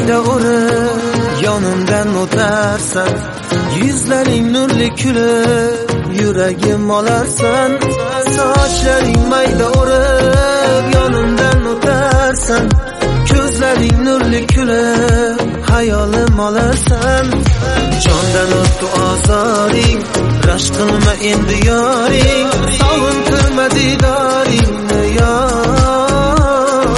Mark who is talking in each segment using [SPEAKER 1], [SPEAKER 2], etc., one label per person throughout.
[SPEAKER 1] mayda urib yonimdan o'tarsan, yuzlaring nurli kulib yuragim olarsan. Sochlaring mayda urib yonimdan o'tarsan, ko'zlaring nurli kulib hayolim olarsan. Jondan o'tdi ozoring, rashk qilma endi yoring, sog'intirma didoringni yor.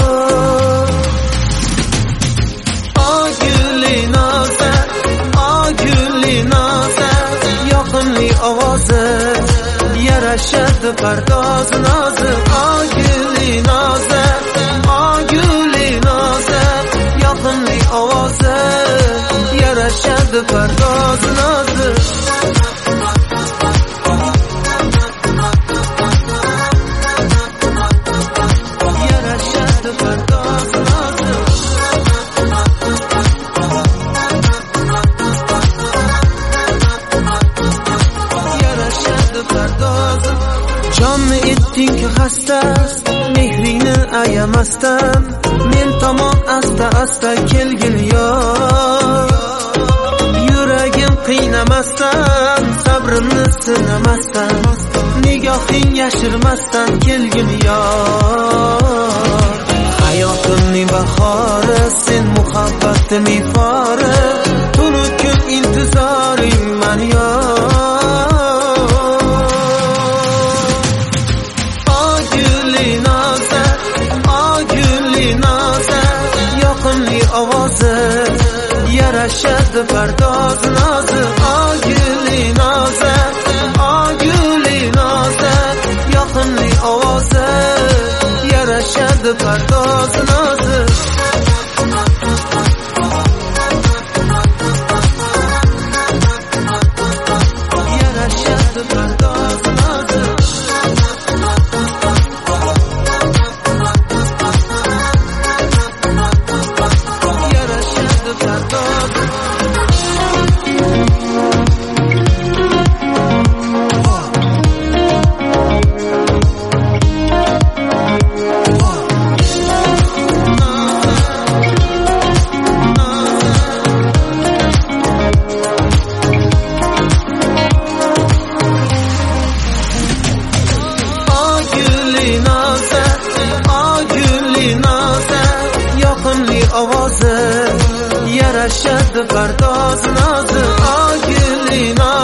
[SPEAKER 1] O gulli noza, o gulli noza, yoqimli ovozi yarashadi pardoz nozi. O gulli noza, o gulli noza, yoqimli ovozi yarashadi pardoz nozi. Yarashadi pardoz nozi. Yarashadi pardoz. Jonni etding xasta, mehringni ayamasdan, men tomon asta asta kelgin yor. Yuragim qiynamasdan, sabrimni sinamasdan, nigohing yashirmasdan kelgin yor. Hayotimning bahori, sen muhabbatim ifori, tunu kun intizoringman yor. O gulli noza, o gulli noza, yoqimli ovozi yarashadi pardoz nozi. O gulli noza, o gulli noza, yoqimli ovozi yarashadi pardoz nozi. Yarashadi pardoz nozi. Yarashadi pardoz. Ovozi yarashadi pardoz nozi. O gulli nozi.